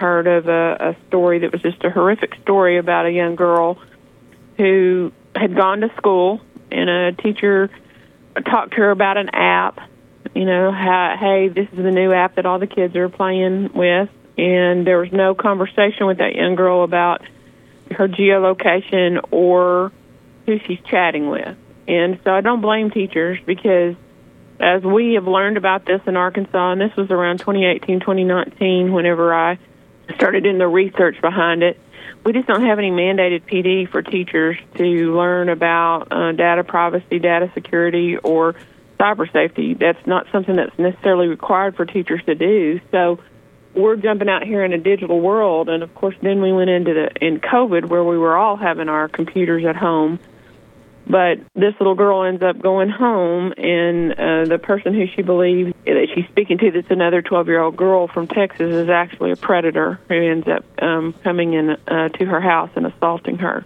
heard of a story that was just a horrific story about a young girl who had gone to school, and a teacher talked to her about an app, hey, this is the new app that all the kids are playing with, and there was no conversation with that young girl about her geolocation or who she's chatting with. And so I don't blame teachers, because as we have learned about this in Arkansas, and this was around 2018, 2019, whenever I started doing the research behind it, we just don't have any mandated PD for teachers to learn about data privacy, data security, or cyber safety. That's not something that's necessarily required for teachers to do. So we're jumping out here in a digital world, and of course then we went in COVID, where we were all having our computers at home. But this little girl ends up going home, and the person who she believes that she's speaking to, that's another 12-year-old girl from Texas, is actually a predator who ends up coming in to her house and assaulting her.